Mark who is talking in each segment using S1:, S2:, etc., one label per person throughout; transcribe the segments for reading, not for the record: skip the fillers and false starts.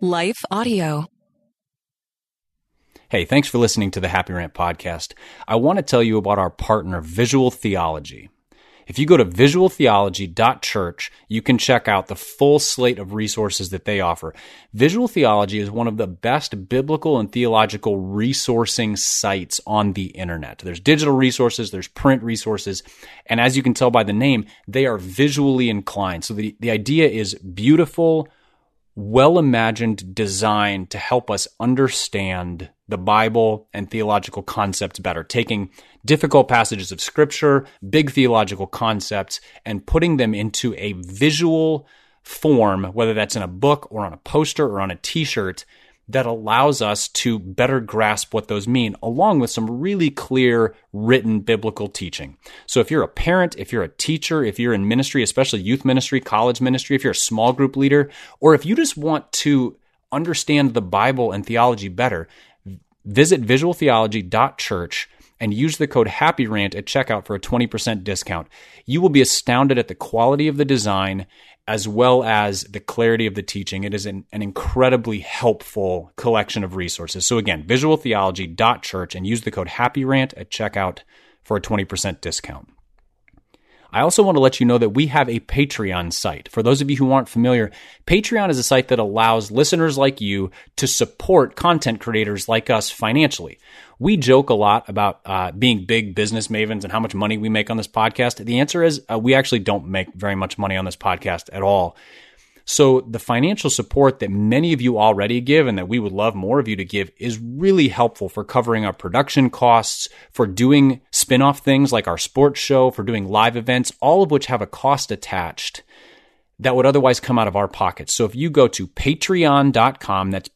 S1: Life Audio.
S2: Hey, thanks for listening to the Happy Rant podcast. I want to tell you about our partner, Visual Theology. If you go to visualtheology.church, you can check out the full slate of resources that they offer. Visual Theology is one of the best biblical and theological resourcing sites on the internet. There's digital resources, there's print resources, and as you can tell by the name, they are visually inclined. So the idea is beautiful, well-imagined design to help us understand the Bible and theological concepts better, taking difficult passages of Scripture, big theological concepts, and putting them into a visual form, whether that's in a book or on a poster or on a t-shirt, that allows us to better grasp what those mean, along with some really clear written biblical teaching. So if you're a parent, if you're a teacher, if you're in ministry, especially youth ministry, college ministry, if you're a small group leader, or if you just want to understand the Bible and theology better, visit visualtheology.church and use the code HAPPYRANT at checkout for a 20% discount. You will be astounded at the quality of the design as well as the clarity of the teaching. It is an incredibly helpful collection of resources. So again, visualtheology.church and use the code HAPPYRANT at checkout for a 20% discount. I also want to let you know that we have a Patreon site. For those of you who aren't familiar, Patreon is a site that allows listeners like you to support content creators like us financially. We joke a lot about being big business mavens and how much money we make on this podcast. The answer is we actually don't make very much money on this podcast at all. So the financial support that many of you already give and that we would love more of you to give is really helpful for covering our production costs, for doing spin-off things like our sports show, for doing live events, all of which have a cost attached that would otherwise come out of our pockets. So if you go to patreon.com, that's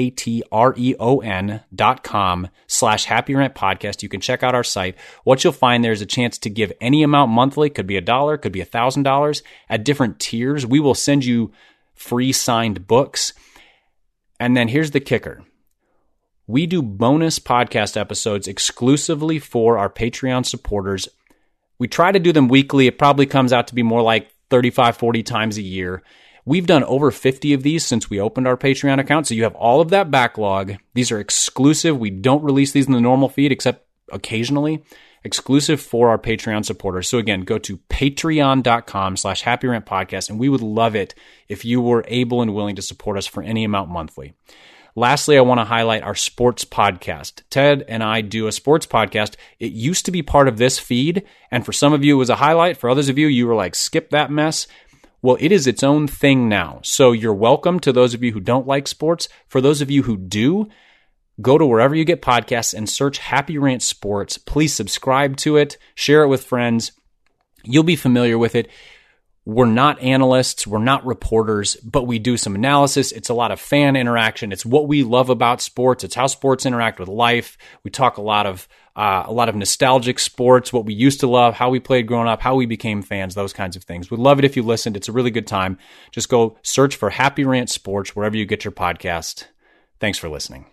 S2: patreon.com/happyrantpodcast, you can check out our site. What you'll find there is a chance to give any amount monthly, could be $1, could be $1,000 at different tiers. We will send you free signed books. And then here's the kicker. We do bonus podcast episodes exclusively for our Patreon supporters. We try to do them weekly. It probably comes out to be more like 35, 40 times a year. We've done over 50 of these since we opened our Patreon account. So you have all of that backlog. These are exclusive. We don't release these in the normal feed except occasionally. Exclusive for our Patreon supporters. So again, go to patreon.com/happyrantpodcast, and we would love it if you were able and willing to support us for any amount monthly. Lastly, I want to highlight our sports podcast. Ted and I do a sports podcast. It used to be part of this feed, and for some of you, it was a highlight. For others of you, you were like, skip that mess. Well, it is its own thing now. So you're welcome to those of you who don't like sports. For those of you who do, go to wherever you get podcasts and search Happy Rant Sports. Please subscribe to it. Share it with friends. You'll be familiar with it. We're not analysts, we're not reporters, but we do some analysis. It's a lot of fan interaction. It's what we love about sports. It's how sports interact with life. We talk a lot of nostalgic sports, what we used to love, how we played growing up, how we became fans, those kinds of things. We'd love it if you listened. It's a really good time. Just go search for Happy Rant Sports wherever you get your podcast. Thanks for listening.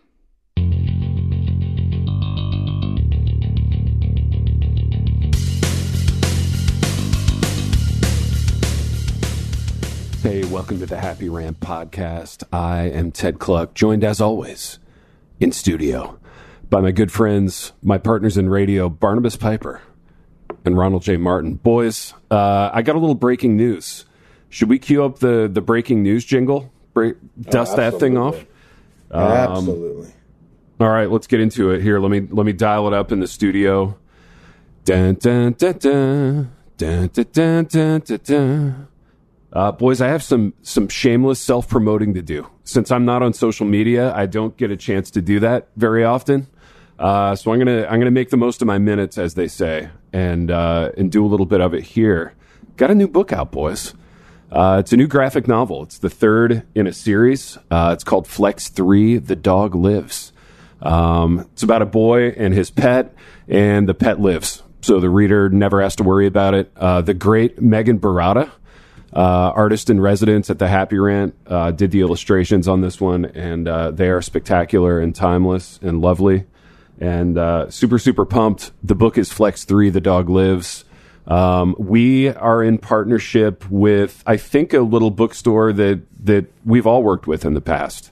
S3: Hey, welcome to the Happy Rant podcast. I am Ted Kluck, joined as always in studio by my good friends, my partners in radio, Barnabas Piper and Ronald J. Martin. Boys, I got a little breaking news. Should we cue up the breaking news jingle? Dust that thing off?
S4: Absolutely.
S3: All right, let's get into it. Here, let me dial it up in the studio. Dun, dun, dun, dun. Dun, dun, dun, dun, dun, dun. Boys, I have some shameless self-promoting to do. Since I'm not on social media, I don't get a chance to do that very often. So I'm gonna make the most of my minutes, as they say, and do a little bit of it here. Got a new book out, boys. It's a new graphic novel. It's the third in a series. It's called Flex 3: The Dog Lives. It's about a boy and his pet, and the pet lives. So the reader never has to worry about it. The great Megan Barata, artist in residence at the Happy Rant, did the illustrations on this one, and they are spectacular and timeless and lovely, and super pumped. The book is Flex 3: The Dog Lives. We are in partnership with, I think, a little bookstore that we've all worked with in the past.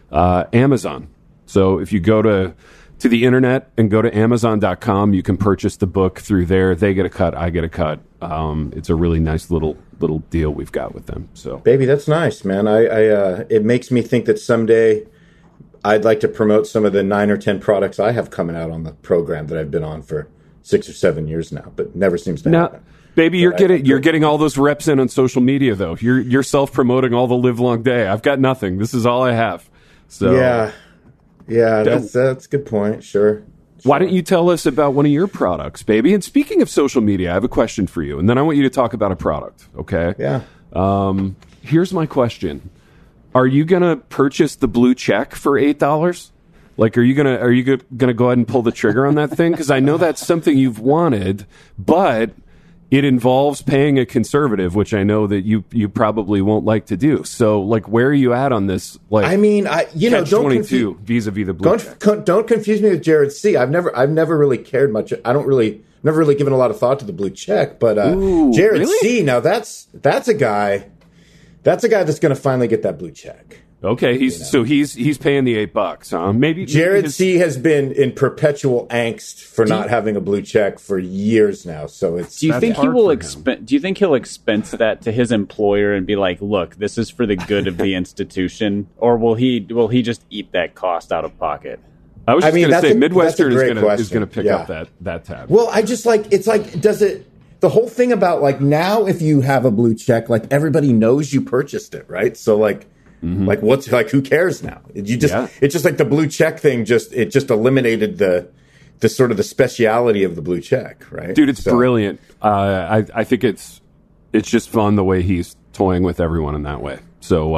S3: Amazon. So if you go to the internet and go to Amazon.com, you can purchase the book through there. They get a cut, I get a cut. It's a really nice little deal we've got with them. So,
S4: baby, that's nice, man. It makes me think that someday I'd like to promote some of the 9 or 10 products I have coming out on the program that I've been on for 6 or 7 years now, but never seems to happen.
S3: Baby, you're getting all those reps in on social media, though. You're self-promoting all the live long day. I've got nothing. This is all I have. So
S4: yeah, that's a good point. Sure.
S3: Why don't you tell us about one of your products, baby? And speaking of social media, I have a question for you, and then I want you to talk about a product. Okay?
S4: Yeah.
S3: Here's my question: are you gonna purchase the blue check for $8? Like, are you gonna go ahead and pull the trigger on that thing? Because I know that's something you've wanted, but it involves paying a conservative, which I know that you probably won't like to do. So, like, where are you at on this? Like,
S4: I mean, don't
S3: Catch-22 vis-a-vis the blue check.
S4: Don't confuse me with Jared C. I've never really cared much. Never really given a lot of thought to the blue check. But Jared
S3: really?
S4: C. Now that's a guy. That's a guy that's going to finally get that blue check.
S3: Okay, he's paying the $8, huh? Maybe
S4: Jared C. has been in perpetual angst for not having a blue check for years now. So it's.
S2: Do you think he will Do you think he'll expense that to his employer and be like, "Look, this is for the good of the institution," or will he just eat that cost out of pocket?
S3: I was going to say Midwestern is going to pick up that tab.
S4: Well, I just does it? The whole thing about like now, if you have a blue check, like everybody knows you purchased it, right? So like. Mm-hmm. Like who cares now? It's just like the blue check thing. It just eliminated the sort of the speciality of the blue check, right?
S3: Dude, it's brilliant. I think it's just fun the way he's toying with everyone in that way. So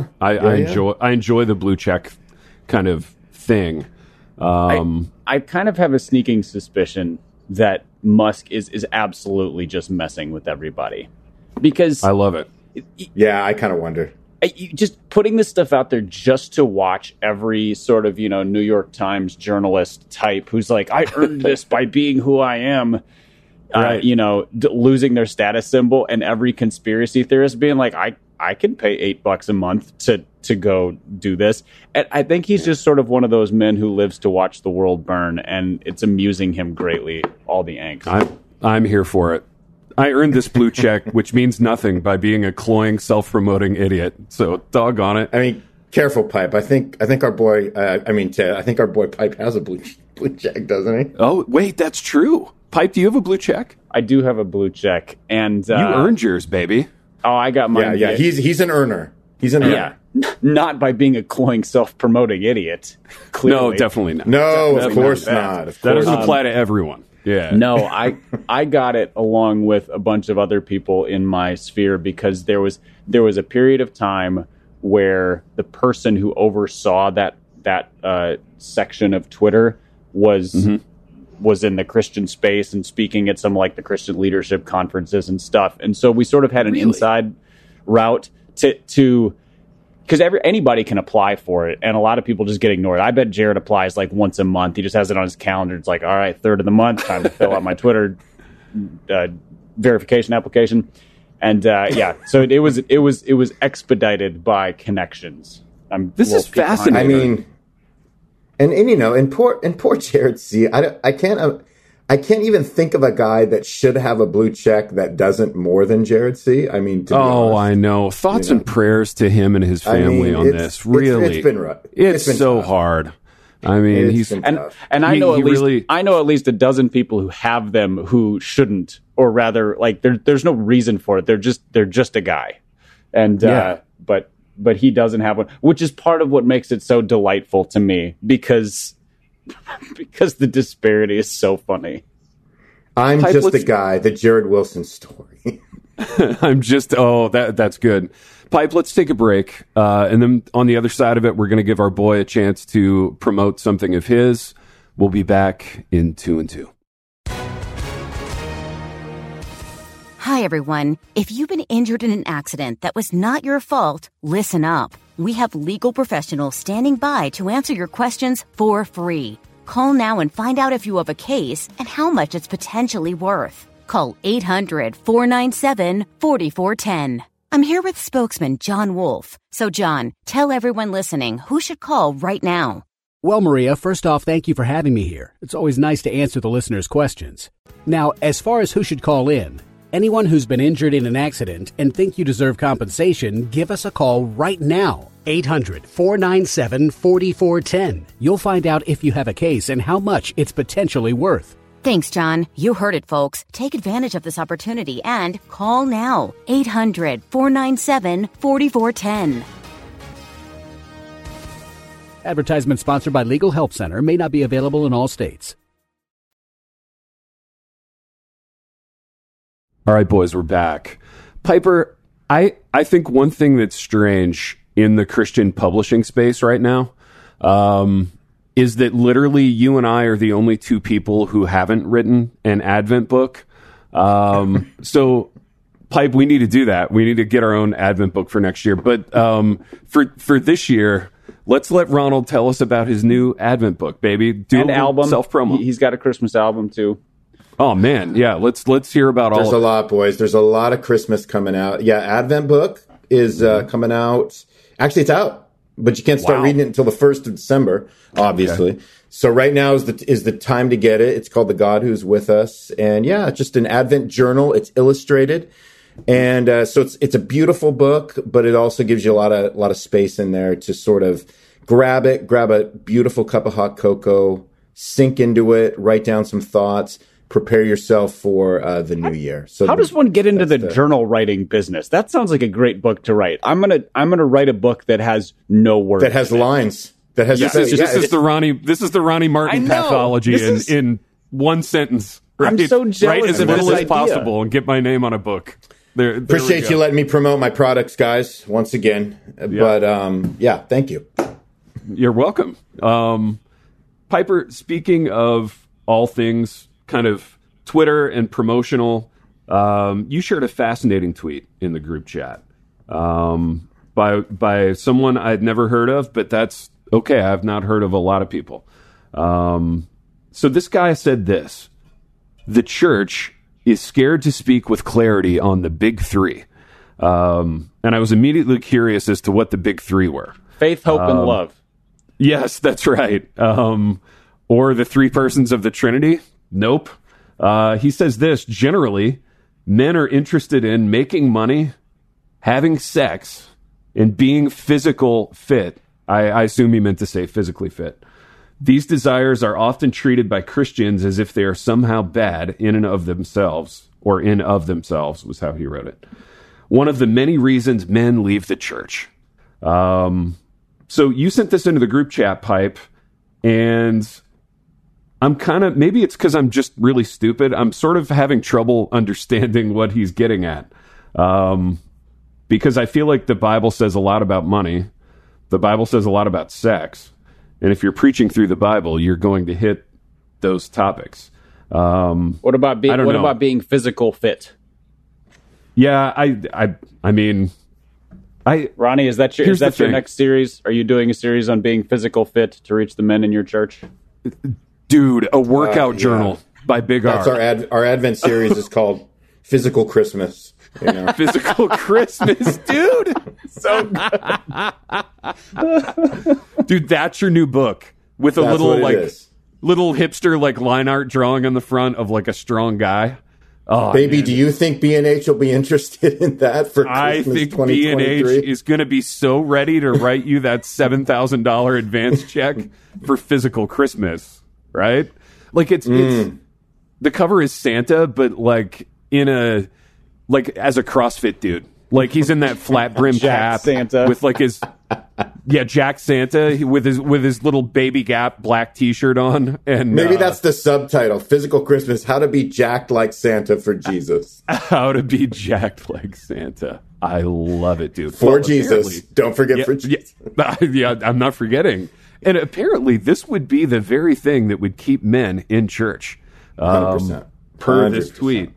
S3: I enjoy the blue check kind of thing.
S2: I kind of have a sneaking suspicion that Musk is absolutely just messing with everybody because
S3: I love it.
S4: Yeah, I kind of wonder.
S2: Just putting this stuff out there just to watch every sort of, New York Times journalist type who's like, I earned this by being who I am, right. Losing their status symbol, and every conspiracy theorist being like, I can pay $8 a month to go do this. And I think he's just sort of one of those men who lives to watch the world burn, and it's amusing him greatly, all the angst.
S3: I'm here for it. I earned this blue check, which means nothing, by being a cloying, self-promoting idiot. So, doggone it.
S4: I mean, careful, Pipe. I think our boy. Ted. I think our boy Pipe has a blue check, doesn't he?
S3: Oh, wait, that's true. Pipe, do you have a blue check?
S2: I do have a blue check, and
S3: you earned yours, baby.
S2: Oh, I got mine.
S4: Yeah. He's an earner. He's an earner.
S2: Yeah, not by being a cloying, self-promoting idiot. Clearly.
S3: No, definitely not.
S4: No, of course not.
S3: That doesn't apply to everyone. Yeah.
S2: No, I got it along with a bunch of other people in my sphere because there was a period of time where the person who oversaw that section of Twitter was in the Christian space and speaking at some like the Christian leadership conferences and stuff. And so we sort of had an inside route to because anybody can apply for it, and a lot of people just get ignored. I bet Jared applies like once a month. He just has it on his calendar. It's like, all right, third of the month, time to fill out my Twitter verification application. And so it was expedited by connections.
S3: This is fascinating.
S4: I mean, and poor Jared C. I can't even think of a guy that should have a blue check that doesn't more than Jared C. I mean, to be honest,
S3: I know. Thoughts and prayers to him and his family on this. Really,
S4: it's been rough.
S3: It's been so tough. Hard. I mean,
S2: I know at least a dozen people who have them who shouldn't, or rather, like there's no reason for it. They're just a guy, and but he doesn't have one, which is part of what makes it so delightful to me because the disparity is so funny.
S4: I'm just the guy, the Jared Wilson story.
S3: That's good. Pipe, let's take a break. And then on the other side of it, we're going to give our boy a chance to promote something of his. We'll be back in 2 and 2.
S1: Hi, everyone. If you've been injured in an accident that was not your fault, listen up. We have legal professionals standing by to answer your questions for free. Call now and find out if you have a case and how much it's potentially worth. Call 800-497-4410. I'm here with spokesman John Wolf. So, John, tell everyone listening who should call right now.
S5: Well, Maria, first off, thank you for having me here. It's always nice to answer the listeners' questions. Now, as far as who should call in, anyone who's been injured in an accident and think you deserve compensation, give us a call right now. 800-497-4410. You'll find out if you have a case and how much it's potentially worth.
S1: Thanks, John. You heard it, folks. Take advantage of this opportunity and call now. 800-497-4410.
S5: Advertisement sponsored by Legal Help Center. May not be available in all states.
S3: All right, boys, we're back. Piper, I think one thing that's strange in the Christian publishing space right now is that literally you and I are the only two people who haven't written an Advent book. So, Pipe, we need to do that. We need to get our own Advent book for next year. But for this year, let's let Ronald tell us about his new Advent book, baby. Do an album, self-promo.
S2: He's got a Christmas album, too.
S3: Oh, man. Yeah, let's hear about all of it.
S4: There's a lot, boys. There's a lot of Christmas coming out. Yeah, Advent book is coming out. Actually, it's out, but you can't start reading it until the 1st of December, obviously. Okay. So right now is the time to get it. It's called The God Who's With Us. And yeah, it's just an Advent journal. It's illustrated. And so it's a beautiful book, but it also gives you a lot of space in there to sort of grab a beautiful cup of hot cocoa, sink into it, write down some thoughts, prepare yourself for the new year. So
S2: how does one get into the journal writing business? That sounds like a great book to write. I'm gonna write a book that has no words,
S4: that has lines, that has.
S3: This is the Ronnie Martin pathology in one sentence. Right?
S2: I'm so jealous.
S3: Write as little as possible and get my name on a book. There
S4: Appreciate you letting me promote my products, guys, once again. But thank you.
S3: You're welcome. Piper, speaking of all things kind of Twitter and promotional, you shared a fascinating tweet in the group chat by someone I'd never heard of, but that's okay. I've not heard of a lot of people. So this guy said this: the church is scared to speak with clarity on the big three. And I was immediately curious as to what the big three were.
S2: Faith, hope, and love.
S3: Yes, that's right. Or the three persons of the Trinity. Nope. He says this: generally, men are interested in making money, having sex, and being physical fit. I assume he meant to say physically fit. These desires are often treated by Christians as if they are somehow bad in and of themselves, or in of themselves was how he wrote it. One of the many reasons men leave the church. So you sent this into the group chat, Pipe, and I'm maybe it's because I'm just really stupid. I'm sort of having trouble understanding what he's getting at. Because I feel like the Bible says a lot about money. The Bible says a lot about sex. And if you're preaching through the Bible, you're going to hit those topics.
S2: What about being physical fit?
S3: Yeah, I mean,
S2: Ronnie, is that your next series? Are you doing a series on being physical fit to reach the men in your church?
S3: Dude, a workout journal by Big R.
S4: That's our Advent series is called Physical Christmas. You know?
S3: Physical Christmas, dude. So good. Dude, that's your new book with a little hipster line art drawing on the front of like a strong guy. Oh,
S4: baby,
S3: man.
S4: Do you think B&H will be interested in that for Christmas? I think B&H
S3: is going to be so ready to write you that $7,000 advance check for Physical Christmas, right? Like it's the cover is Santa, but like as a CrossFit dude. Like he's in that flat brim cap
S2: Santa
S3: with like his Jack Santa with his little Baby Gap black T-shirt on, and
S4: maybe that's the subtitle: Physical Christmas: How to be jacked like Santa for Jesus.
S3: How to be jacked like Santa. I love it, dude.
S4: For Jesus, don't forget for Jesus.
S3: Yeah, I'm not forgetting. And apparently, this would be the very thing that would keep men in church.
S4: 100%.
S3: Per this tweet.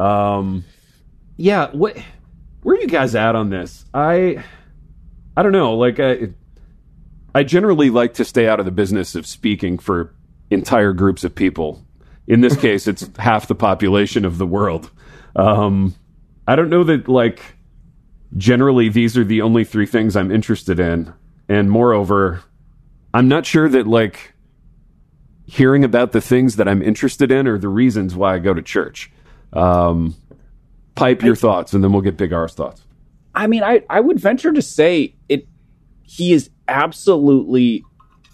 S3: Yeah, where are you guys at on this? I don't know. Like, I generally like to stay out of the business of speaking for entire groups of people. In this case, it's half the population of the world. I don't know that, like, generally these are the only three things I'm interested in. And moreover, I'm not sure that like hearing about the things that I'm interested in are the reasons why I go to church. Pipe your thoughts, and then we'll get Big R's thoughts.
S2: I mean, I would venture to say he is absolutely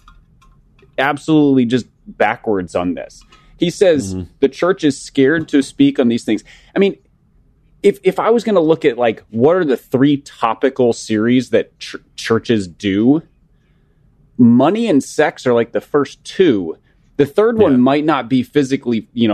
S2: just backwards on this. He says the church is scared to speak on these things. I mean, if I was going to look at like what are the three topical series that churches do, money and sex are like the first two. The third one might not be physical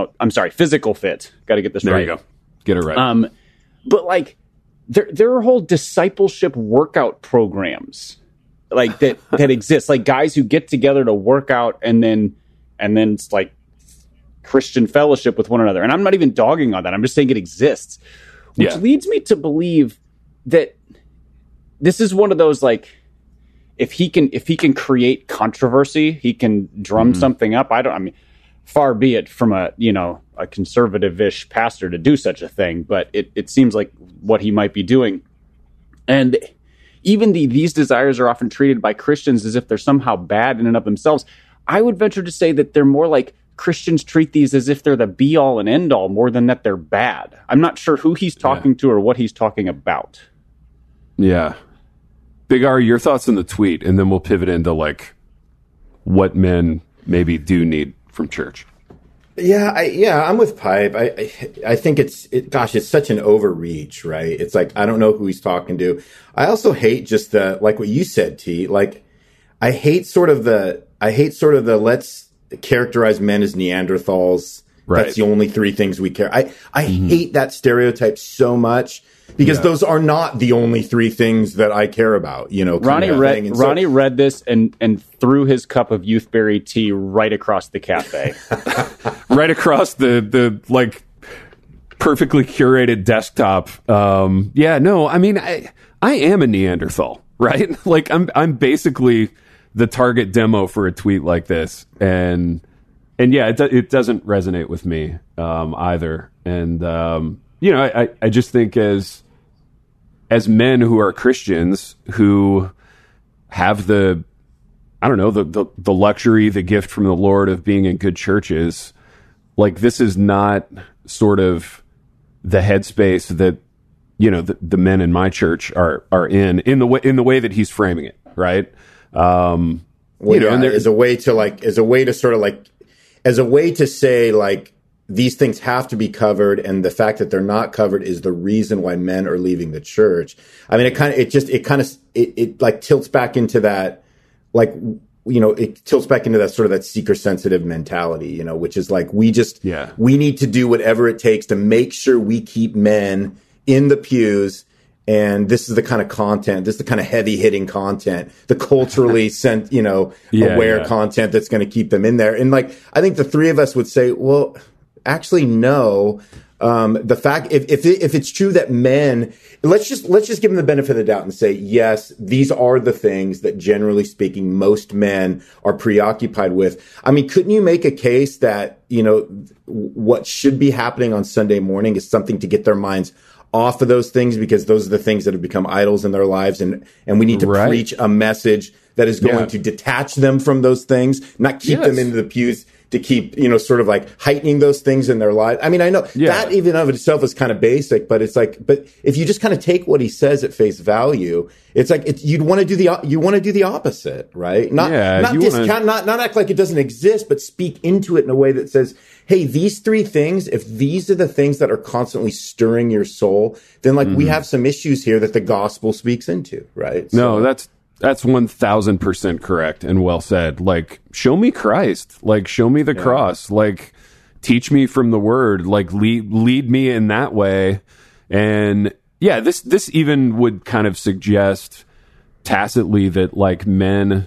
S2: fit. Got to get this right.
S3: There you go. Get it right.
S2: But like there are whole discipleship workout programs like that exist, like guys who get together to work out and then it's like Christian fellowship with one another. And I'm not even dogging on that. I'm just saying it exists, which leads me to believe that this is one of those, like, if he can create controversy, he can drum something up. I mean, far be it from a conservative-ish pastor to do such a thing, but it seems like what he might be doing. And even these desires are often treated by Christians as if they're somehow bad in and of themselves. I would venture to say that they're more like Christians treat these as if they're the be-all and end-all more than that they're bad. I'm not sure who he's talking to or what he's talking about.
S3: Yeah. Big R, your thoughts on the tweet, and then we'll pivot into like what men maybe do need from church.
S4: I'm with Pipe. I think it's such an overreach, right? It's like, I don't know who he's talking to. I also hate just the, like what you said, T, like, I hate sort of the let's characterize men as Neanderthals. Right. That's the only three things we care. I hate that stereotype so much because those are not the only three things that I care about, you know.
S2: Ronnie read this and threw his cup of youthberry tea right across the cafe.
S3: Right across the like perfectly curated desktop. I mean, I am a Neanderthal, right? Like I'm basically the target demo for a tweet like this. And it doesn't resonate with me either. And I just think as men who are Christians who have the luxury, the gift from the Lord of being in good churches, like this is not sort of the headspace that the men in my church are in the way that he's framing it, right?
S4: And as a way to say, like, these things have to be covered, and the fact that they're not covered is the reason why men are leaving the church. I mean, it tilts back into that, like, it tilts back into that sort of that seeker sensitive mentality, which is like, we need to do whatever it takes to make sure we keep men in the pews. And this is the kind of content, this is the kind of heavy hitting content, the culturally aware content that's going to keep them in there. And like, I think the three of us would say, well, actually, no. The fact, if it's true that men, let's just give them the benefit of the doubt and say, yes, these are the things that generally speaking, most men are preoccupied with. I mean, couldn't you make a case that, what should be happening on Sunday morning is something to get their minds off of those things, because those are the things that have become idols in their lives. And we need to preach a message that is going to detach them from those things, not keep them into the pews to keep, sort of like heightening those things in their life. I mean, I know that even of itself is kind of basic, but it's like, but if you just kind of take what he says at face value, it's like, you want to do the opposite, right? Not discount, not act like it doesn't exist, but speak into it in a way that says, hey, these three things, if these are the things that are constantly stirring your soul, then like we have some issues here that the gospel speaks into, right?
S3: No, that's 1000% correct and well said. Like, show me Christ, like show me the cross, like teach me from the word, like lead me in that way. And this even would kind of suggest tacitly that like men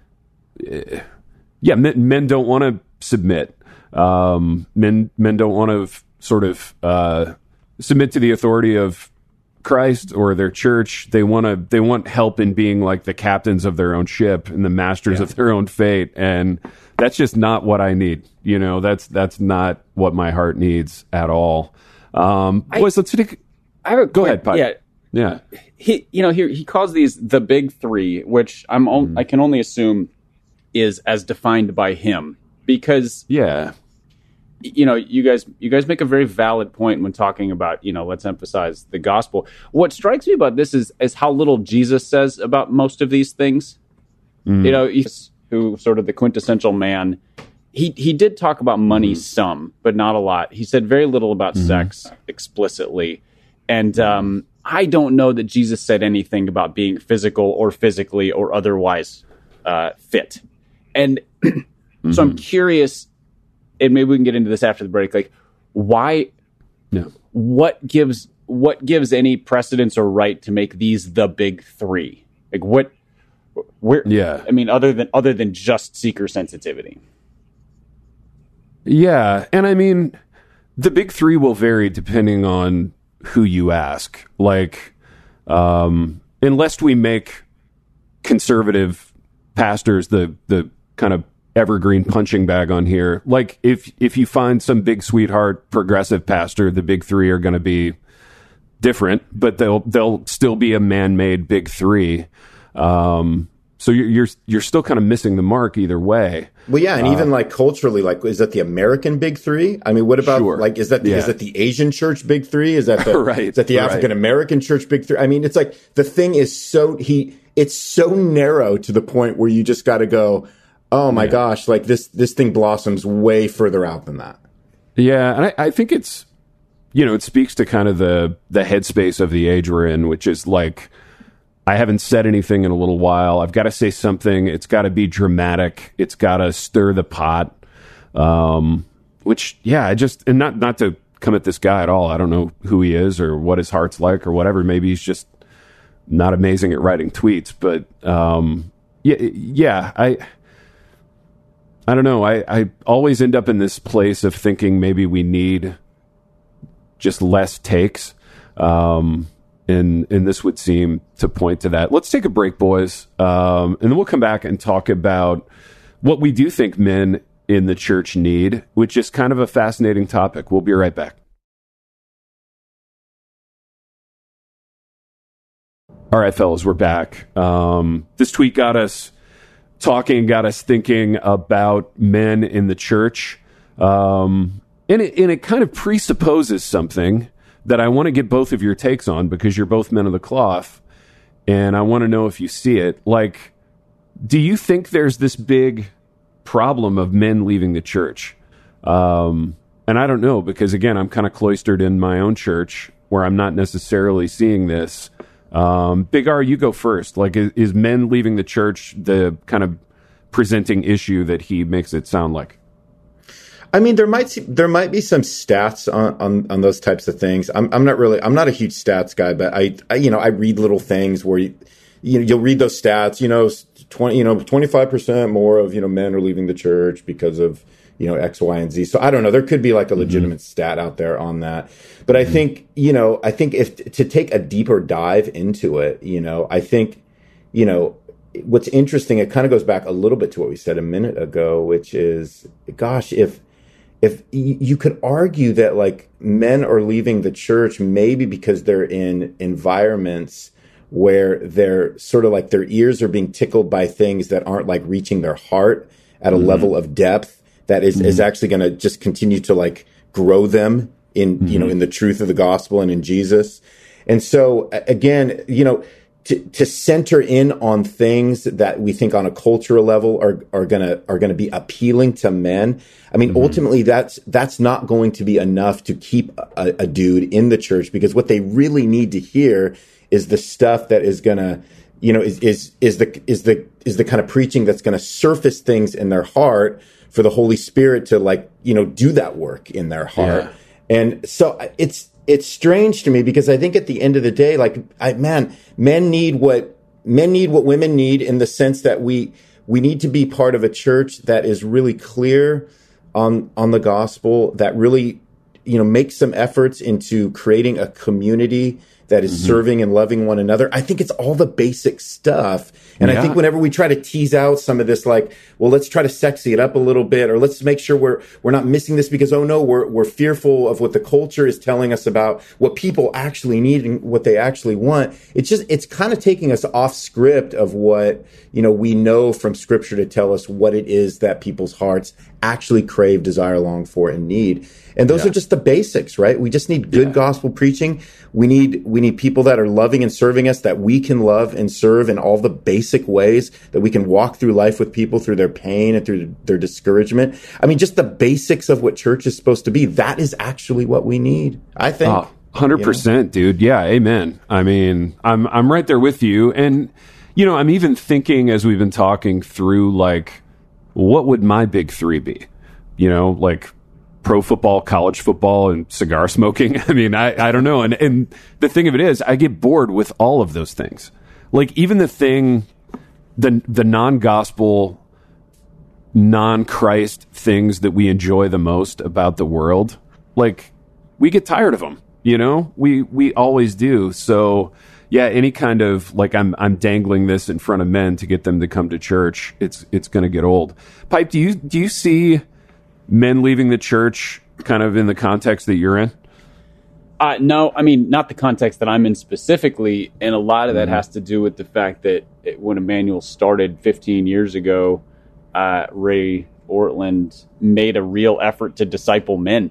S3: don't want to submit. Men don't want to sort of submit to the authority of Christ or their church. They want help in being like the captains of their own ship and the masters of their own fate. And that's just not what I need. That's not what my heart needs at all. Boys, let's take.
S2: Go
S3: ahead, Pipe.
S2: Yeah,
S3: Yeah.
S2: He calls these the big three, which I can only assume is as defined by him, because you guys make a very valid point when talking about, let's emphasize the gospel. What strikes me about this is how little Jesus says about most of these things. Who sort of the quintessential man. He did talk about money some, but not a lot. He said very little about sex explicitly. And I don't know that Jesus said anything about being physical or physically or otherwise fit. And so I'm curious, and maybe we can get into this after the break, like why, what gives any precedence or right to make these the big three? Like I mean, other than just seeker sensitivity.
S3: Yeah. And I mean, the big three will vary depending on who you ask. Like, unless we make conservative pastors the kind of evergreen punching bag on here, like if you find some big sweetheart progressive pastor, the big three are going to be different, but they'll still be a man-made big three. So you're still kind of missing the mark either way.
S4: Well, yeah, and even like culturally, like is that the American big three? I mean, what about like is that the Asian church big three? Is that the
S3: right,
S4: is that the African American church big three? I mean, it's like the thing is it's so narrow to the point where you just got to go, oh my gosh, like this thing blossoms way further out than that.
S3: Yeah, and I think it's it speaks to kind of the headspace of the age we're in, which is like, I haven't said anything in a little while. I've got to say something. It's got to be dramatic. It's got to stir the pot. Which, and not to come at this guy at all. I don't know who he is or what his heart's like or whatever. Maybe he's just not amazing at writing tweets. But I don't know. I always end up in this place of thinking maybe we need just less takes. And this would seem to point to that. Let's take a break, boys. And then we'll come back and talk about what we do think men in the church need, which is kind of a fascinating topic. We'll be right back. All right, fellas, we're back. This tweet got us talking, got us thinking about men in the church. And it kind of presupposes something that I want to get both of your takes on, because you're both men of the cloth, and I want to know if you see it. Like, do you think there's this big problem of men leaving the church? And I don't know, because again, I'm kind of cloistered in my own church where I'm not necessarily seeing this. Big R, you go first. Like, is men leaving the church the kind of presenting issue that he makes it sound like?
S4: I mean, there might be some stats on those types of things. I'm not a huge stats guy, but I read little things where you'll read those stats. 25% more of men are leaving the church because of X, Y, and Z. So I don't know. There could be like a legitimate stat out there on that. But I think if to take a deeper dive into it, I think what's interesting. It kind of goes back a little bit to what we said a minute ago, which is, gosh, if you could argue that like men are leaving the church maybe because they're in environments where they're sort of like their ears are being tickled by things that aren't like reaching their heart at a level of depth that is actually going to just continue to like grow them in, in the truth of the gospel and in Jesus. And so again, to center in on things that we think on a cultural level are gonna be appealing to men. I mean, ultimately that's not going to be enough to keep a dude in the church, because what they really need to hear is the stuff that is gonna, is the kind of preaching that's gonna surface things in their heart for the Holy Spirit to like, do that work in their heart. Yeah. And so it's strange to me, because I think at the end of the day, like, men need what women need, in the sense that we need to be part of a church that is really clear on the gospel, that really, makes some efforts into creating a community that is serving and loving one another. I think it's all the basic stuff. And I think whenever we try to tease out some of this, like, well, let's try to sexy it up a little bit, or let's make sure we're not missing this because, oh no, we're fearful of what the culture is telling us about what people actually need and what they actually want. It's kind of taking us off script of what, we know from scripture to tell us what it is that people's hearts actually crave, desire, long for, and need. And those are just the basics, right? We just need good gospel preaching. We need people that are loving and serving us, that we can love and serve in all the basic ways that we can walk through life with people, through their pain and through their discouragement. I mean, just the basics of what church is supposed to be. That is actually what we need, I think.
S3: 100%, dude. Yeah, amen. I mean, I'm right there with you. And, I'm even thinking as we've been talking through, like, what would my big three be? Like pro football, college football, and cigar smoking. I mean, I don't know. And the thing of it is, I get bored with all of those things. Like, even the non-gospel, non-Christ things that we enjoy the most about the world, like, we get tired of them. We always do. So yeah, any kind of, like, I'm dangling this in front of men to get them to come to church, it's going to get old. Pipe, do you see men leaving the church kind of in the context that you're in?
S2: No, I mean, not the context that I'm in specifically. And a lot of that has to do with the fact that when Emmanuel started 15 years ago, Ray Ortlund made a real effort to disciple men.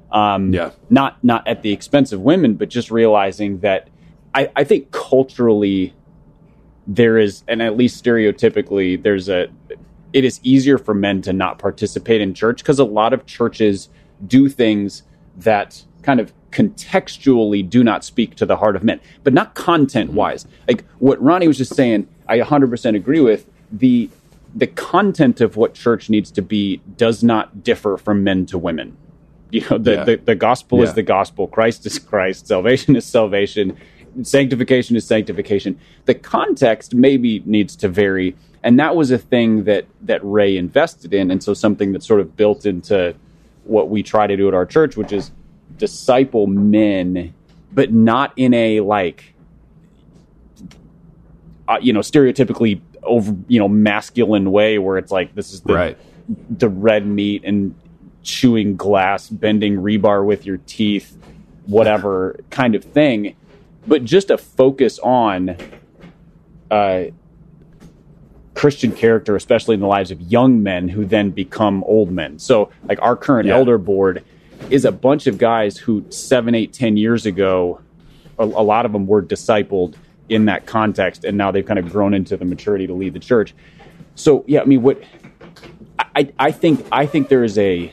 S2: Not at the expense of women, but just realizing that I think culturally there is, and at least stereotypically, it is easier for men to not participate in church because a lot of churches do things that kind of contextually do not speak to the heart of men, but not content-wise. Like what Ronnie was just saying, I 100% agree with. The content of what church needs to be does not differ from men to women. The gospel is the gospel. Christ is Christ. Salvation is salvation. Sanctification is sanctification. The context maybe needs to vary. And that was a thing that Ray invested in. And so something that's sort of built into what we try to do at our church, which is disciple men, but not in a stereotypically over, masculine way where it's like, this is the red meat and chewing glass, bending rebar with your teeth, whatever kind of thing. But just a focus on Christian character, especially in the lives of young men who then become old men. So like our current elder board is a bunch of guys who 7, 8, 10 years ago, a lot of them were discipled in that context. And now they've kind of grown into the maturity to lead the church. So, yeah, I mean, I think there's a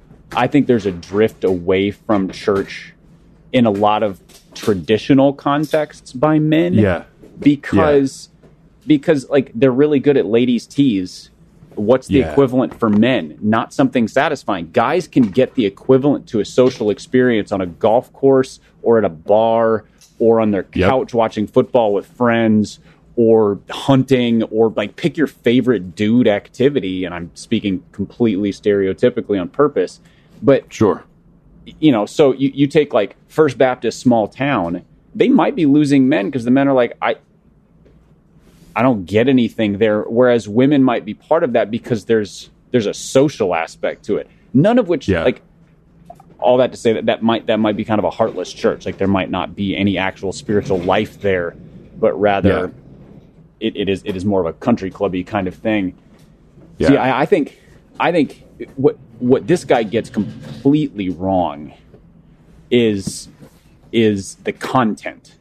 S2: drift away from church in a lot of traditional contexts by men. Because like they're really good at ladies' teas. What's the equivalent for men? Not something satisfying. Guys can get the equivalent to a social experience on a golf course or at a bar or on their couch watching football with friends or hunting, or like pick your favorite dude activity. And I'm speaking completely stereotypically on purpose. But
S3: sure.
S2: So you take like First Baptist small town, they might be losing men because the men are like, I don't get anything there. Whereas women might be part of that because there's a social aspect to it. None of which, like, all that to say that might be kind of a heartless church. Like there might not be any actual spiritual life there, but rather it is more of a country clubby kind of thing. Yeah. See, I think what this guy gets completely wrong is the content.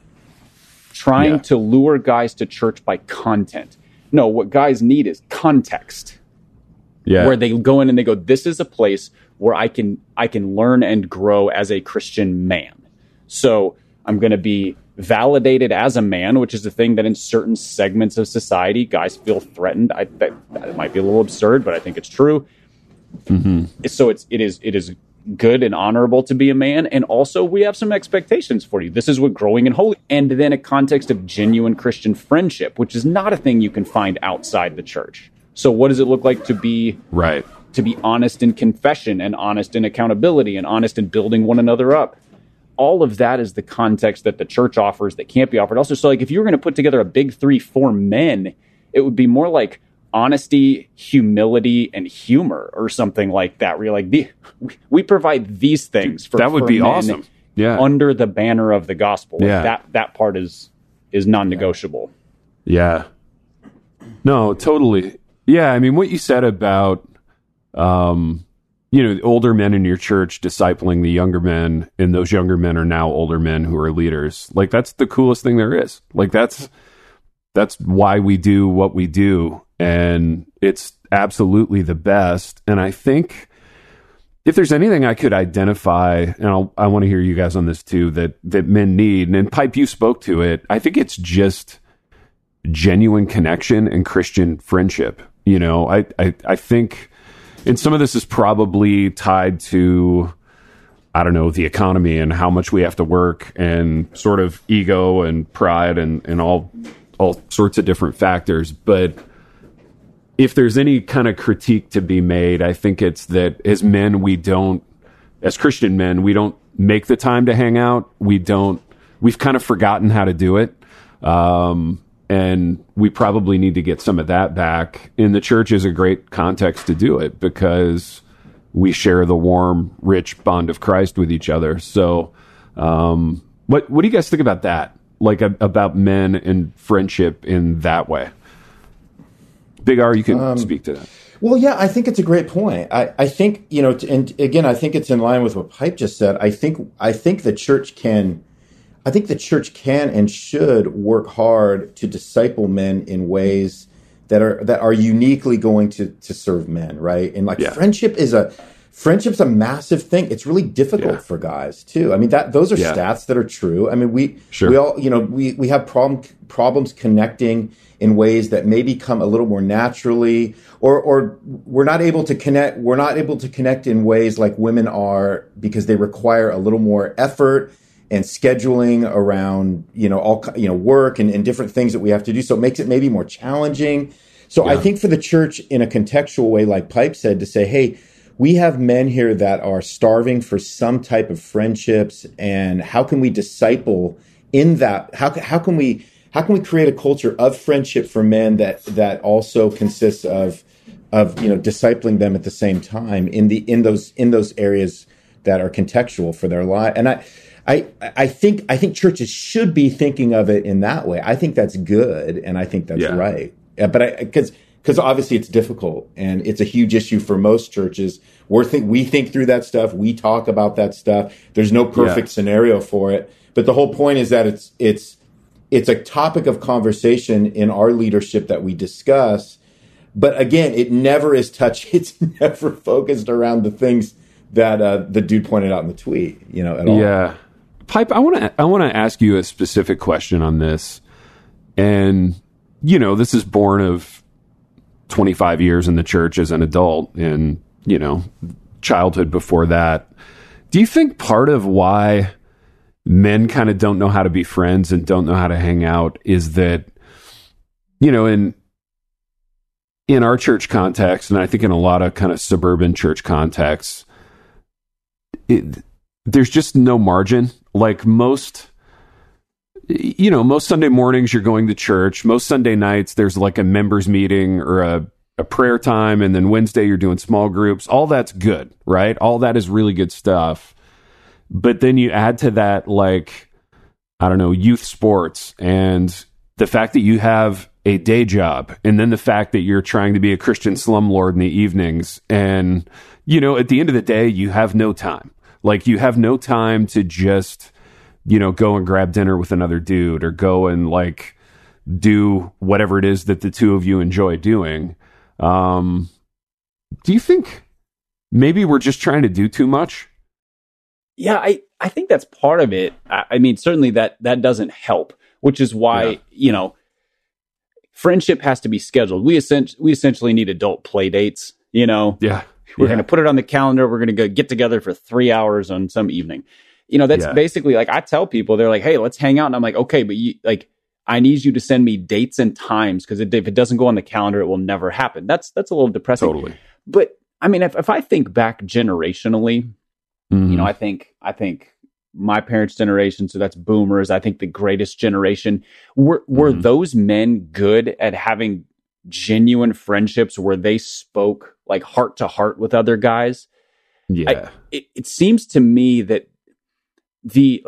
S2: Trying to lure guys to church by content. No, what guys need is context. Yeah. Where they go in and they go, this is a place where I can learn and grow as a Christian man. So I'm going to be validated as a man, which is a thing that in certain segments of society, guys feel threatened. That might be a little absurd, but I think it's true. Mm-hmm. So it is good and honorable to be a man, and also we have some expectations for you. This is what growing in holy, and then a context of genuine Christian friendship, which is not a thing you can find outside the church. So what does it look like to be honest in confession and honest in accountability and honest in building one another up?
S6: all of that is the context that the church offers that can't be offered also. So like if you were going to put together a big three for men, it would be more like honesty, humility, and humor or something like that, where you're like, we provide these things for
S3: that would be
S6: men
S3: awesome. Yeah.
S6: Under the banner of the gospel. Like that part is non-negotiable.
S3: Yeah. No, totally. Yeah, I mean, what you said about, the older men in your church discipling the younger men, and those younger men are now older men who are leaders. Like, that's the coolest thing there is. Like, that's why we do what we do, and it's absolutely the best. And I think if there's anything I could identify, and I want to hear you guys on this too, that men need, and Pipe, you spoke to it, I think it's just genuine connection and Christian friendship. I think, and some of this is probably tied to, I don't know, the economy and how much we have to work and sort of ego and pride and all sorts of different factors. But if there's any kind of critique to be made, I think it's that as men, as Christian men, we don't make the time to hang out. We've kind of forgotten how to do it. And we probably need to get some of that back. And the church is a great context to do it because we share the warm, rich bond of Christ with each other. So, what do you guys think about that? Like about men and friendship in that way? Big R, you can speak to that.
S4: Well, yeah, I think it's a great point. I think, and again, I think it's in line with what Pipe just said. I think the church can and should work hard to disciple men in ways that are uniquely going to serve men, right? And friendship's a massive thing. It's really difficult for guys too. I mean, those are stats that are true. I mean, we all, we have problems connecting in ways that maybe come a little more naturally, or we're not able to connect. We're not able to connect in ways like women are because they require a little more effort and scheduling around, work and different things that we have to do. So it makes it maybe more challenging. So I think for the church in a contextual way, like Pipe said, to say, hey, we have men here that are starving for some type of friendships, and how can we disciple in that? How can we create a culture of friendship for men that also consists of discipling them at the same time in those areas that are contextual for their life? And I think churches should be thinking of it in that way. I think that's good, and I think that's right. But because obviously it's difficult, and it's a huge issue for most churches. We think through that stuff. We talk about that stuff. There's no perfect scenario for it. But the whole point is that it's a topic of conversation in our leadership that we discuss. But again, it never is It's never focused around the things that the dude pointed out in the tweet. At all.
S3: Yeah. Pipe, I want to ask you a specific question on this. And, this is born of 25 years in the church as an adult and, childhood before that. Do you think part of why men kind of don't know how to be friends and don't know how to hang out is that, in our church context, and I think in a lot of kind of suburban church contexts, there's just no margin. Like most Sunday mornings you're going to church. Most Sunday nights there's like a members meeting or a prayer time, and then Wednesday you're doing small groups. All that's good, right? All that is really good stuff. But then you add to that, like, I don't know, youth sports, and the fact that you have a day job, and then the fact that you're trying to be a Christian slumlord in the evenings. And, at the end of the day, you have no time. Like, you have no time to just, go and grab dinner with another dude or go and, like, do whatever it is that the two of you enjoy doing. Do you think maybe we're just trying to do too much?
S6: Yeah, I think that's part of it. I mean, certainly that doesn't help, which is why, friendship has to be scheduled. We essentially need adult play dates,
S3: Yeah.
S6: We're going to put it on the calendar. We're going to go get together for 3 hours on some evening. That's basically, like, I tell people, they're like, hey, let's hang out. And I'm like, okay, but I need you to send me dates and times, because if it doesn't go on the calendar, it will never happen. That's a little depressing.
S3: Totally.
S6: But I mean, if I think back generationally, I think my parents' generation, so that's boomers, I think the greatest generation, were those men good at having genuine friendships where they spoke like heart to heart with other guys?
S3: Yeah.
S6: It seems to me that you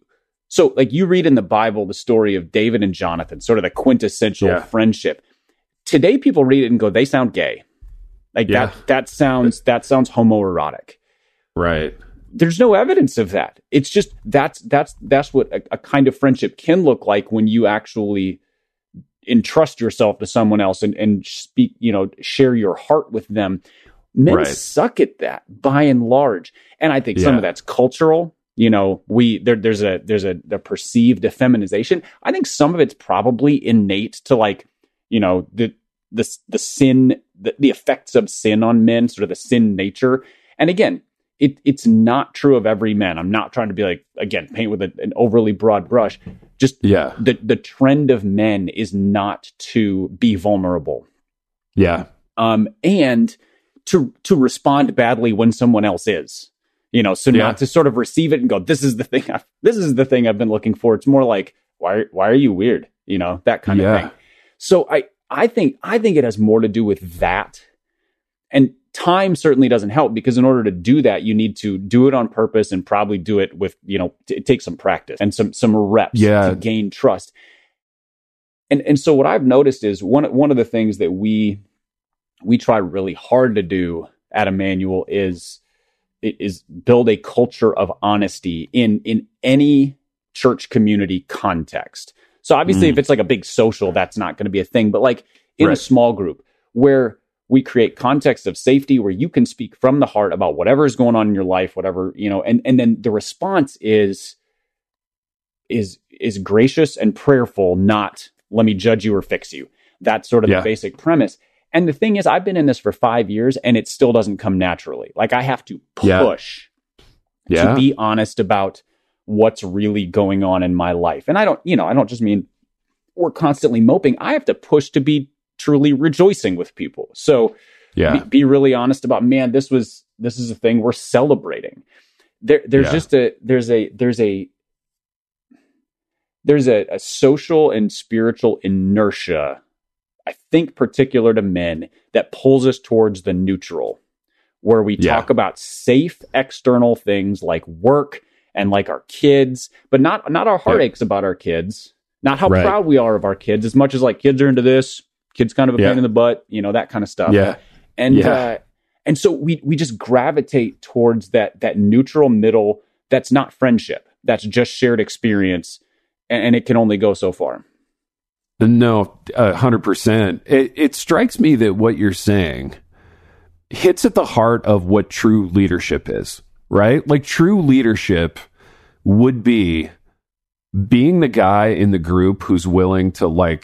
S6: read in the Bible the story of David and Jonathan, sort of the quintessential friendship. Today people read it and go, they sound gay. That sounds homoerotic.
S3: Right.
S6: There's no evidence of that. It's just that's what a kind of friendship can look like when you actually entrust yourself to someone else and speak, share your heart with them. Men suck at that by and large. And I think some of that's cultural. There's a perceived effeminization. I think some of it's probably innate to the sin, the effects of sin on men, sort of the sin nature. And again, it's not true of every man. I'm not trying to be paint with an overly broad brush. Just the trend of men is not to be vulnerable.
S3: Yeah.
S6: And to respond badly when someone else is. Not to sort of receive it and go, this is the thing I've been looking for. It's more like, why are you weird? That kind of thing. So I think it has more to do with that. And time certainly doesn't help, because in order to do that, you need to do it on purpose and probably do it with, it takes some practice and some reps to gain trust. And so what I've noticed is one of the things that we try really hard to do at Emmanuel is build a culture of honesty in any church community context. So obviously if it's like a big social, that's not going to be a thing, but in a small group where we create context of safety where you can speak from the heart about whatever is going on in your life, whatever, and then the response is gracious and prayerful, not let me judge you or fix you. That's sort of the basic premise. And the thing is, I've been in this for 5 years and it still doesn't come naturally. I have to push to be honest about what's really going on in my life. And I don't just mean we're constantly moping. I have to push to be truly rejoicing with people. So be really honest about, man, this is a thing we're celebrating. There's a social and spiritual inertia, I think particular to men, that pulls us towards the neutral, where we talk about safe external things like work and like our kids, but not our heartaches about our kids, not how proud we are of our kids, as much as kids are into this, kids kind of a pain in the butt, that kind of stuff. Yeah. And so we just gravitate towards that neutral middle. That's not friendship. That's just shared experience. And it can only go so far.
S3: No, 100%. It strikes me that what you're saying hits at the heart of what true leadership is, right? True leadership would be being the guy in the group who's willing to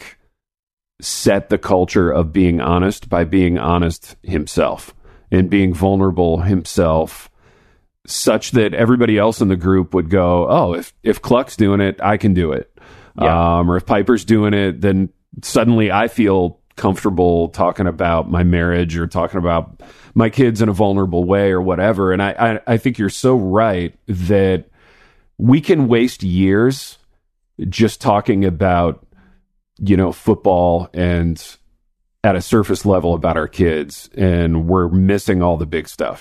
S3: set the culture of being honest by being honest himself and being vulnerable himself, such that everybody else in the group would go, oh, if Cluck's doing it, I can do it. Or if Piper's doing it, then suddenly I feel comfortable talking about my marriage or talking about my kids in a vulnerable way or whatever. And I think you're so right that we can waste years just talking about, football and at a surface level about our kids, and we're missing all the big stuff,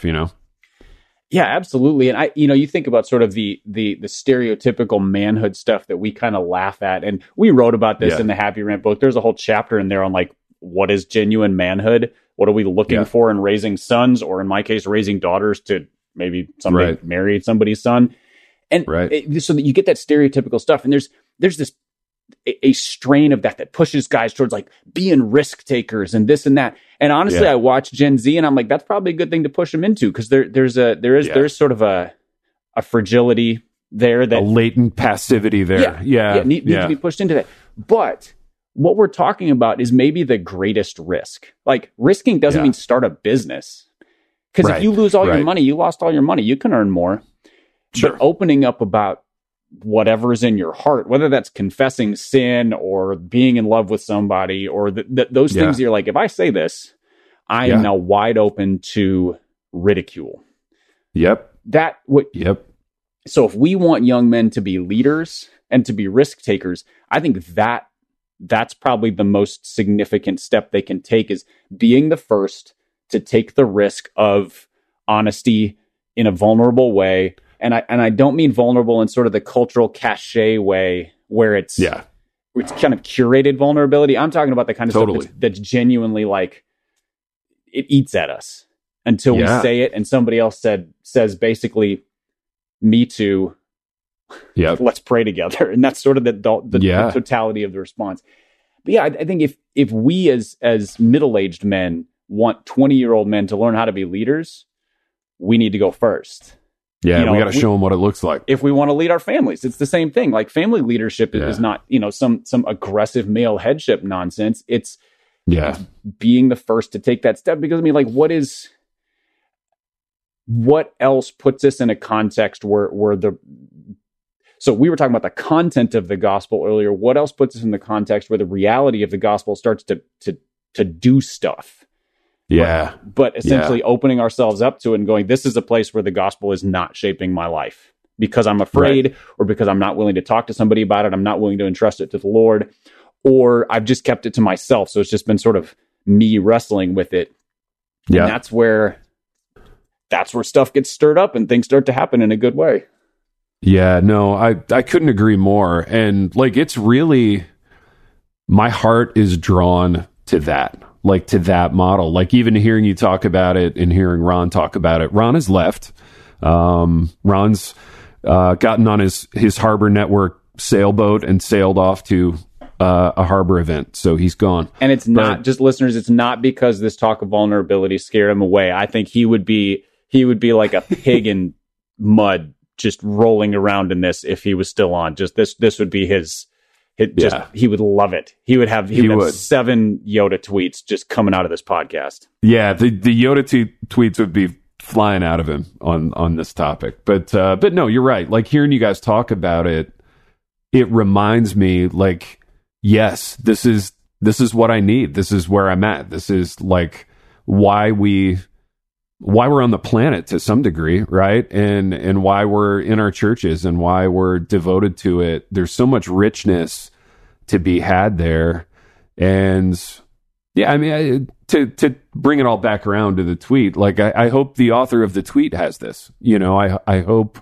S6: Yeah, absolutely. And you think about sort of the stereotypical manhood stuff that we kind of laugh at. And we wrote about this in the Happy Rant book. There's a whole chapter in there on what is genuine manhood? What are we looking for in raising sons, or in my case, raising daughters to maybe someday marry somebody's son? And so that you get that stereotypical stuff. And there's this a strain of that pushes guys towards being risk takers and this and that. And honestly, I watch Gen Z and I'm like, that's probably a good thing to push them into, because there's sort of a fragility there, that
S3: a latent passivity there.
S6: Need to be pushed into that. But what we're talking about is maybe the greatest risk. Risking doesn't mean start a business, because if you lose all your money, you lost all your money. You can earn more. Sure. But opening up about whatever's in your heart, whether that's confessing sin or being in love with somebody, or those things, you're like, if I say this, I am now wide open to ridicule.
S3: Yep.
S6: So if we want young men to be leaders and to be risk takers, I think that's probably the most significant step they can take, is being the first to take the risk of honesty in a vulnerable way. And I don't mean vulnerable in sort of the cultural cachet way where it's kind of curated vulnerability. I'm talking about the kind of stuff that's genuinely like, it eats at us until we say it, and somebody else says basically, me too. Yeah, let's pray together, and that's sort of the totality of the response. But yeah, I think if we as middle-aged men want 20-year-old men to learn how to be leaders, we need to go first.
S3: Yeah, we got to show them what it looks like.
S6: If we want to lead our families, it's the same thing. Like, family leadership is not, some aggressive male headship nonsense. It's being the first to take that step. Because I mean, like, what else puts us in a context where so we were talking about the content of the gospel earlier. What else puts us in the context where the reality of the gospel starts to do stuff?
S3: Yeah.
S6: But essentially opening ourselves up to it and going, this is a place where the gospel is not shaping my life because I'm afraid or because I'm not willing to talk to somebody about it. I'm not willing to entrust it to the Lord, or I've just kept it to myself. So it's just been sort of me wrestling with it. Yeah. And that's where stuff gets stirred up and things start to happen in a good way.
S3: Yeah, no, I couldn't agree more. And like, it's really, my heart is drawn to that. Like, to that model. Like, even hearing you talk about it and hearing Ron talk about it. Ron has left. Ron's gotten on his Harbor Network sailboat and sailed off to a harbor event. So he's gone.
S6: And it's not, just listeners, it's not because this talk of vulnerability scared him away. I think he would be like a pig in mud just rolling around in this if he was still on. Just this would be his... he would love it. He would have 7 Yoda tweets just coming out of this podcast.
S3: Yeah, the Yoda tweets would be flying out of him on this topic. But no, you're right. Like, hearing you guys talk about it, it reminds me, like, yes, this is what I need. This is where I'm at. This is like why we're on the planet to some degree, right? And why we're in our churches and why we're devoted to it. There's so much richness to be had there. And yeah, I mean, to bring it all back around to the tweet, like, I hope the author of the tweet has this, I hope,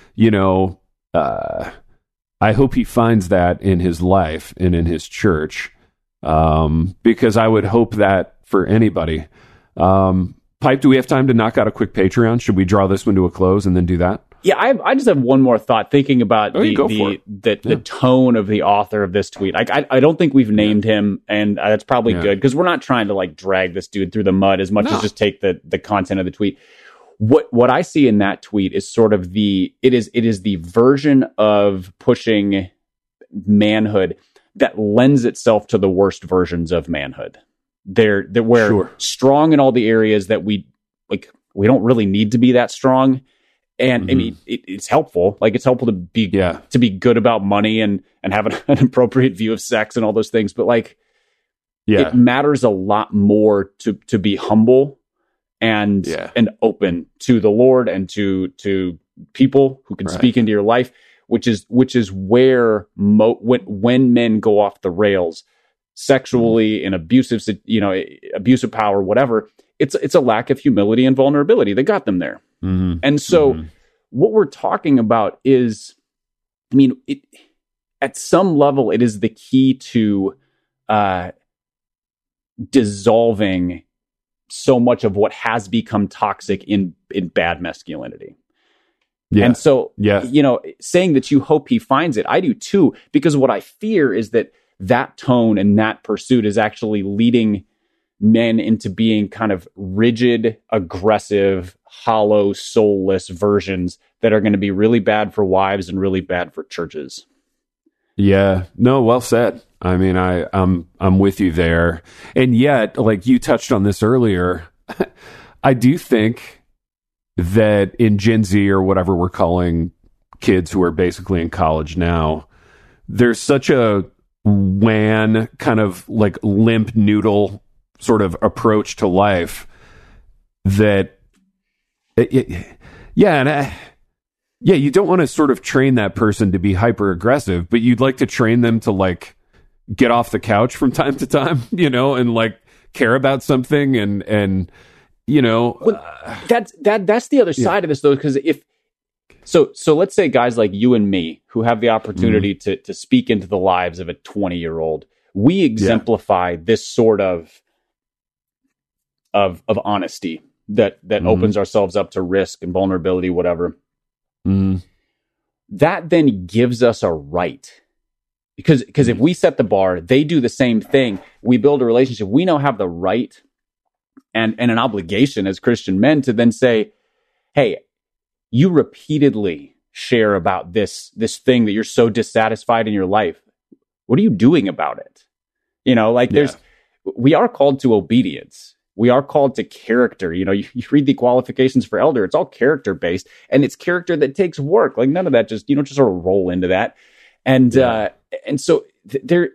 S3: I hope he finds that in his life and in his church. Because I would hope that for anybody. Pipe, do we have time to knock out a quick Patreon? Should we draw this one to a close and then do that?
S6: Yeah, I just have one more thought thinking about the tone of the author of this tweet. I don't think we've named him, and that's probably good because we're not trying to like drag this dude through the mud as much as just take the content of the tweet. What I see in that tweet is sort of it is the version of pushing manhood that lends itself to the worst versions of manhood. They're strong in all the areas that we don't really need to be that strong. And I mean, it's helpful. Like, it's helpful to be good about money and have an appropriate view of sex and all those things. But like, it matters a lot more to be humble and open to the Lord and to people who can speak into your life, which is where when men go off the rails sexually in abusive power, whatever, it's a lack of humility and vulnerability that got them there. Mm-hmm. And so what we're talking about is, I mean, at some level, it is the key to dissolving so much of what has become toxic in bad masculinity. Yeah. And so, saying that you hope he finds it, I do too, because what I fear is that tone and that pursuit is actually leading men into being kind of rigid, aggressive, hollow, soulless versions that are going to be really bad for wives and really bad for churches.
S3: Yeah, no, well said. I mean, I'm with you there. And yet, like you touched on this earlier, I do think that in Gen Z, or whatever we're calling kids who are basically in college now, there's such a wan kind of like limp noodle sort of approach to life that and Yeah, you don't want to sort of train that person to be hyper aggressive, but you'd like to train them to like get off the couch from time to time, you know, and like care about something and you know,
S6: that's the other side of this though, because so let's say guys like you and me who have the opportunity to speak into the lives of a 20-year-old, we exemplify this sort of honesty that opens ourselves up to risk and vulnerability, whatever. That then gives us a right. Because if we set the bar, they do the same thing. We build a relationship. We now have the right and an obligation as Christian men to then say, hey, you repeatedly share about this thing that you're so dissatisfied in your life. What are you doing about it? You know, like we are called to obedience. We are called to character. You know, you read the qualifications for elder. It's all character based, and it's character that takes work. Like none of that just, you don't just sort of roll into that. And so there,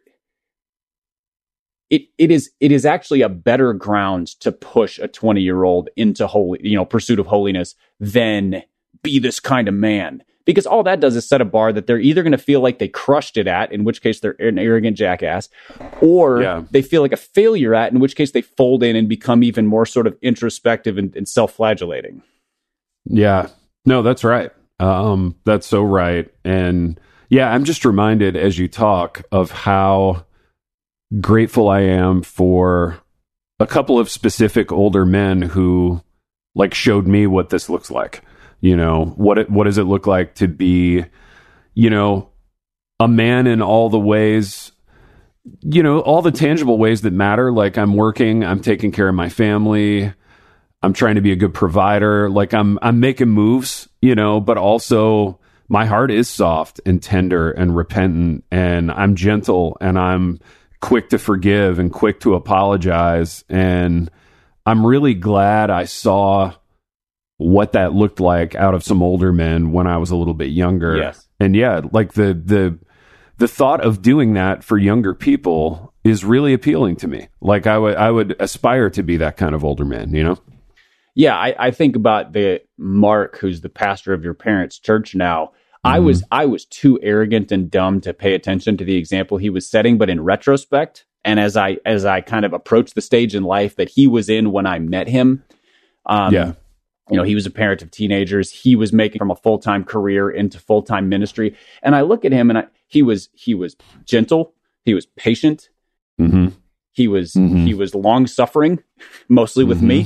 S6: it is actually a better ground to push a 20-year-old into pursuit of holiness than be this kind of man. Because all that does is set a bar that they're either going to feel like they crushed it at, in which case they're an arrogant jackass, or they feel like a failure at, in which case they fold in and become even more sort of introspective and self-flagellating.
S3: Yeah, no, that's right. That's so right. And yeah, I'm just reminded as you talk of how grateful I am for a couple of specific older men who like showed me what this looks like. You know, what does it look like to be, you know, a man in all the ways, you know, all the tangible ways that matter. Like I'm working, I'm taking care of my family, I'm trying to be a good provider. Like I'm making moves, you know, but also my heart is soft and tender and repentant, and I'm gentle and I'm quick to forgive and quick to apologize. And I'm really glad I saw what that looked like out of some older men when I was a little bit younger.
S6: Yes.
S3: And yeah, like the thought of doing that for younger people is really appealing to me. Like I would aspire to be that kind of older man, you know?
S6: Yeah, I think about the Mark, who's the pastor of your parents' church now. I was too arrogant and dumb to pay attention to the example he was setting, but in retrospect, and as I kind of approached the stage in life that he was in when I met him, you know, he was a parent of teenagers. He was making from a full-time career into full-time ministry. And I look at him and he was gentle. He was patient. He was long-suffering, mostly with me.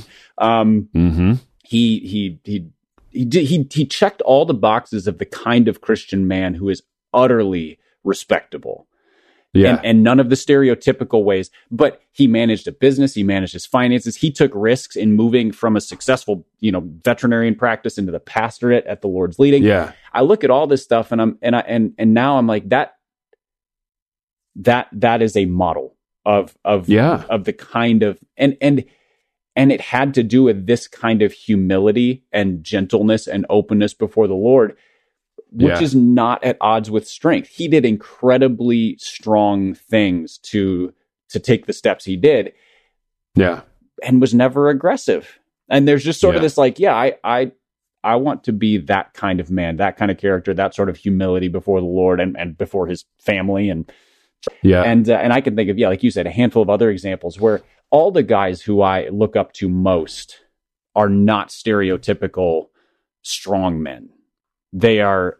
S6: He checked all the boxes of the kind of Christian man who is utterly respectable. Yeah. And none of the stereotypical ways, but he managed a business, he managed his finances, he took risks in moving from a successful, you know, veterinarian practice into the pastorate at the Lord's leading. Yeah. I look at all this stuff and now I'm like that is a model of the kind of and it had to do with this kind of humility and gentleness and openness before the Lord, which is not at odds with strength. He did incredibly strong things to take the steps he did. Yeah. And was never aggressive. And there's just sort of this like, I want to be that kind of man, that kind of character, that sort of humility before the Lord and before his family. And I can think of, like you said, a handful of other examples where all the guys who I look up to most are not stereotypical strong men. There's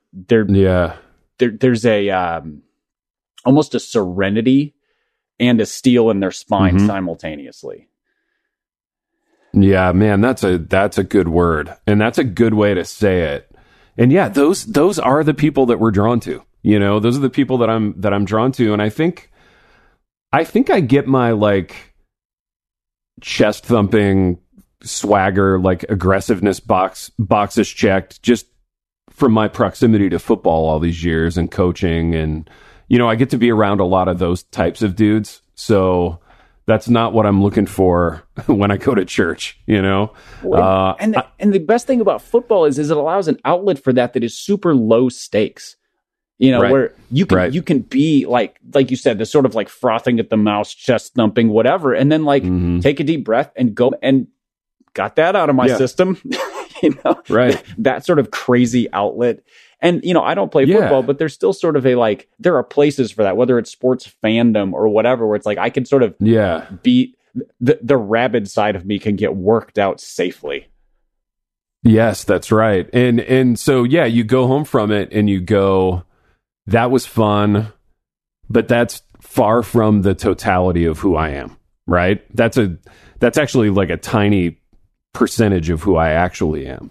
S6: a almost a serenity and a steel in their spine simultaneously.
S3: Yeah, man, that's a good word, and that's a good way to say it. And yeah, those are the people that we're drawn to. You know, those are the people that I'm drawn to, and I think I get my like chest thumping swagger, like aggressiveness boxes checked just from my proximity to football all these years and coaching, and you know, I get to be around a lot of those types of dudes. So that's not what I'm looking for when I go to church, you know?
S6: And the best thing about football is it allows an outlet for that is super low stakes. You know, where you can be like you said, the sort of like frothing at the mouth, chest thumping, whatever, and then like take a deep breath and go and got that out of my system.
S3: Right.
S6: That sort of crazy outlet. And, I don't play football, but there's still sort of there are places for that, whether it's sports fandom or whatever, where it's I can sort of be the rabid side of me can get worked out safely.
S3: Yes, that's right. And so, you go home from it and you go, that was fun, but that's far from the totality of who I am, right? That's actually a tiny percentage of who I actually am.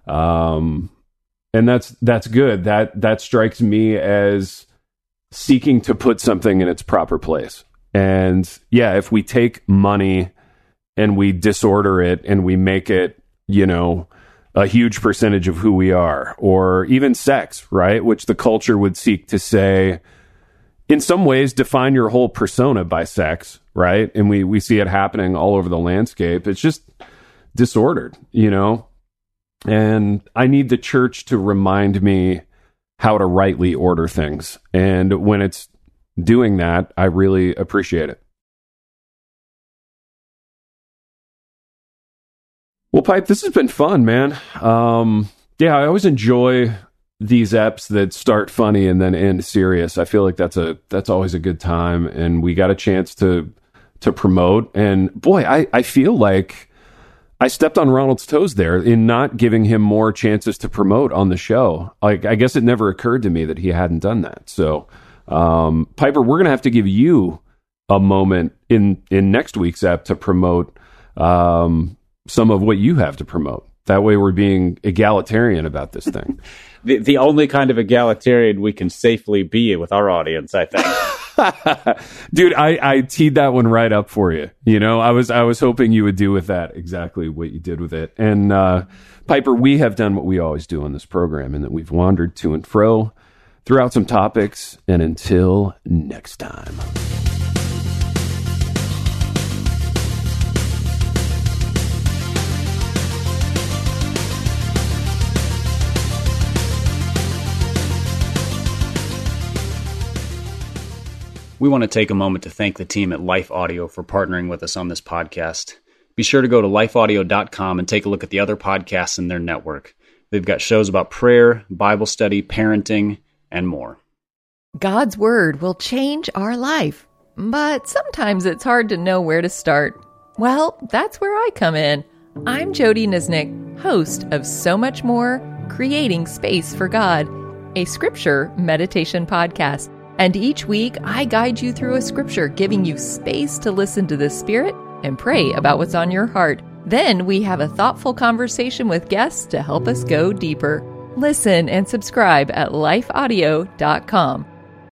S3: And that's good. That strikes me as seeking to put something in its proper place. And if we take money and we disorder it and we make it, a huge percentage of who we are, or even sex, right? Which the culture would seek to say, in some ways, define your whole persona by sex, right? And we see it happening all over the landscape. It's just disordered, and I need the church to remind me how to rightly order things. And when it's doing that, I really appreciate it. Well, Pipe, this has been fun, man. I always enjoy these eps that start funny and then end serious. I feel like that's always a good time, and we got a chance to promote. And boy, I feel like I stepped on Ronald's toes there in not giving him more chances to promote on the show. I guess it never occurred to me that he hadn't done that. So, Piper, we're gonna have to give you a moment in next week's ep to promote some of what you have to promote. That way we're being egalitarian about this thing.
S6: the only kind of egalitarian we can safely be with our audience, I think.
S3: Dude, I teed that one right up for you. I was hoping you would do with that exactly what you did with it. And Piper, we have done what we always do on this program, in that we've wandered to and fro throughout some topics. And until next time.
S2: We want to take a moment to thank the team at Life Audio for partnering with us on this podcast. Be sure to go to lifeaudio.com and take a look at the other podcasts in their network. They've got shows about prayer, Bible study, parenting, and more.
S7: God's Word will change our life, but sometimes it's hard to know where to start. Well, that's where I come in. I'm Jody Nisnik, host of So Much More, Creating Space for God, a scripture meditation podcast. And each week, I guide you through a scripture, giving you space to listen to the Spirit and pray about what's on your heart. Then we have a thoughtful conversation with guests to help us go deeper. Listen and subscribe at lifeaudio.com.